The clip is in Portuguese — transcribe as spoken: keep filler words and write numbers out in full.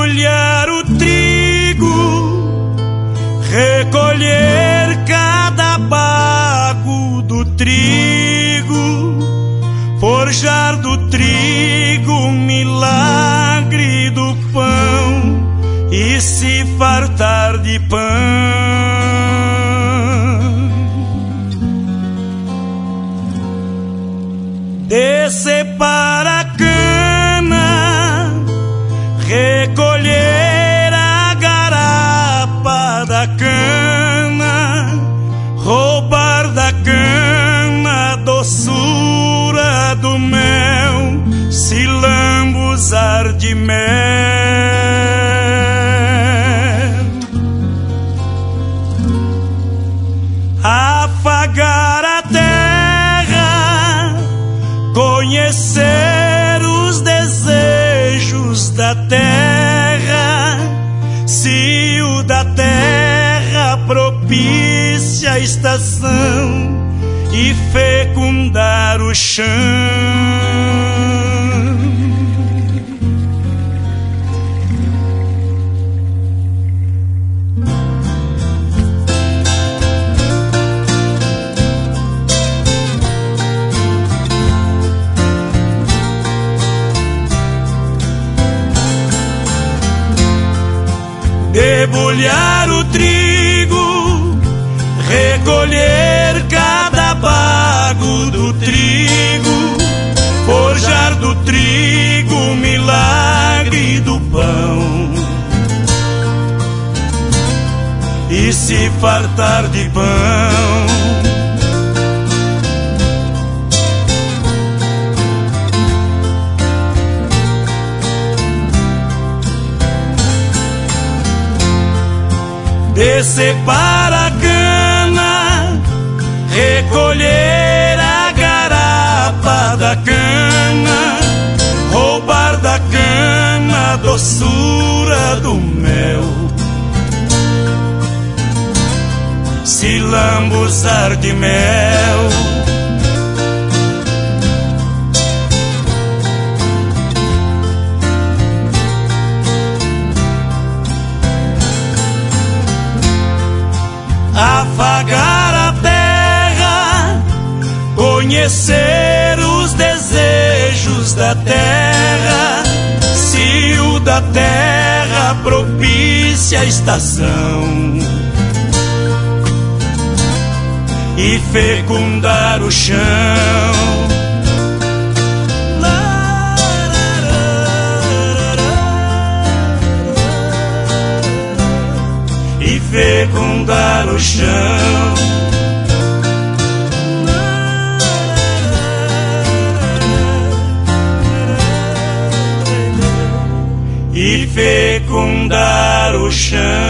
debulhar o trigo, recolher cada bago do trigo, forjar do trigo o milagre do pão e se fartar de pão. Descer para a cana, recolher a garapa da cana, roubar da cana a doçura do mel, se lambuzar de mel, afagar a terra, conhecer os desejos da terra, se o da terra propicia a estação e fecundar o chão. Debulhar o trigo, recolher cada bago do trigo, forjar do trigo o milagre do pão e se fartar de pão. Descer para a cana, recolher a garapa da cana, roubar da cana a doçura do mel, se lambuzar de mel. Afagar a terra, conhecer os desejos da terra, se o da terra propicia a estação e fecundar o chão. E fecundar o chão. E fecundar o chão.